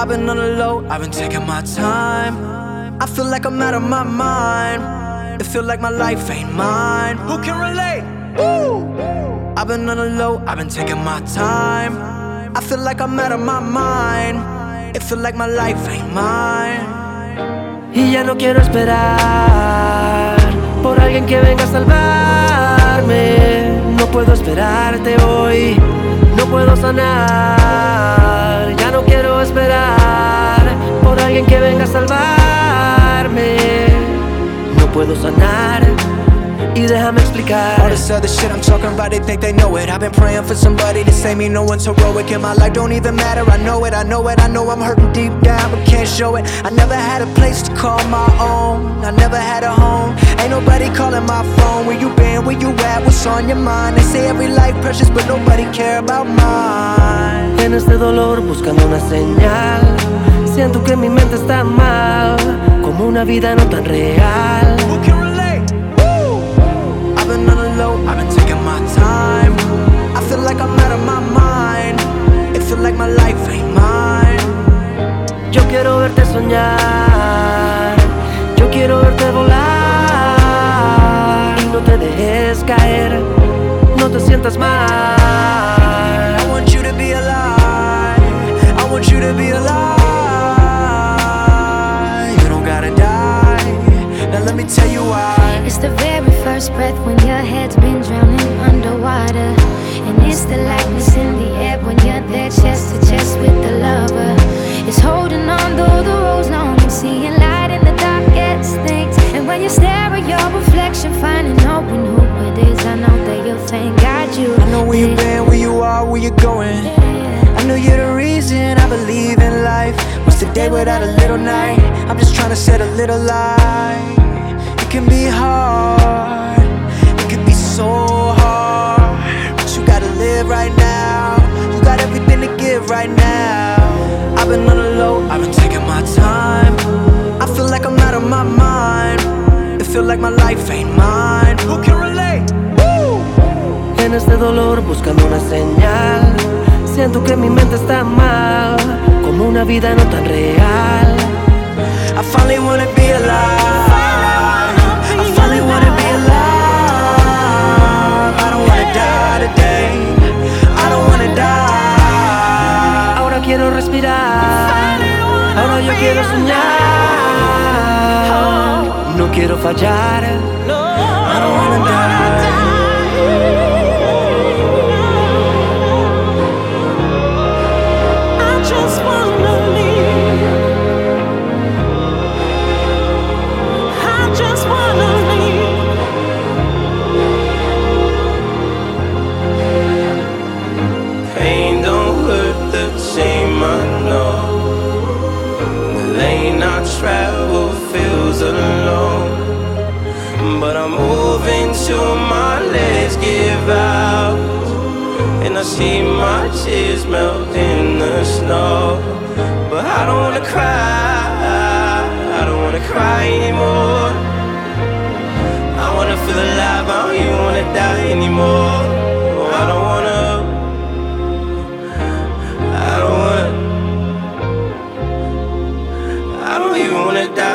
I've been on the low, I've been taking my time. I feel like I'm out of my mind. It feel like my life ain't mine. Who can relate? Woo! I've been on the low, I've been taking my time. I feel like I'm out of my mind. It feel like my life ain't mine. Y ya no quiero esperar por alguien que venga a salvarme. No puedo esperarte hoy, no puedo sanar. Ya no quiero esperar por alguien que venga a salvarme. No puedo sanar. Y déjame explicar. All this other shit I'm talking about, they think they know it. I've been praying for somebody to save me, no one's heroic. And my life don't even matter, I know it, I know it. I know I'm hurting deep down, but can't show it. I never had a place to call my own, I never had a home. Ain't nobody calling my phone. Where you been, where you at, what's on your mind? They say every life precious, but nobody care about mine. En este dolor buscando una señal, siento que mi mente está mal, como una vida no tan real. Who can relate? I've been on the low, I've been taking my time. I feel like I'm out of my mind. It feel like my life ain't mine. Yo quiero verte soñar, yo quiero verte volar. Y no te dejes caer, no te sientas mal. I want you to be alive, I want you to be alive. You don't gotta die, now let me tell you why. It's the very first breath when your head's been drowning underwater. And it's the lightness in the air when you're there chest to chest with the lover. It's holding on though the road's long and seeing light in the darkest things. And when you stare at your reflection, finding knowing who it is, I know that you'll thank God you. I know where you've been, where you are, where you're going. I know you're the reason I believe in life. What's the day without a little night? I'm just trying to set a little light. It can be hard, it can be so hard, but you gotta live right now. You got everything to give right now. I've been on the low, I've been taking my time. I feel like I'm out of my mind. It feel like my life ain't mine. Who can relate? Woo! En este dolor buscando una señal, siento que mi mente está mal, como una vida no tan real. I finally wanna be alive. I finally wanna be alive. I don't wanna die today, I don't wanna die. Ahora quiero respirar, ahora yo quiero soñar. No quiero fallar, I don't wanna die. I just wanna leave. I just wanna leave. Pain don't hurt the same, I know. The lane I travel feels alone, but I'm moving till my legs give out, and I see my tears melt in the snow. But I don't wanna cry, I don't wanna cry anymore. I wanna feel alive, I don't even wanna die anymore. Oh, I don't wanna I don't even wanna die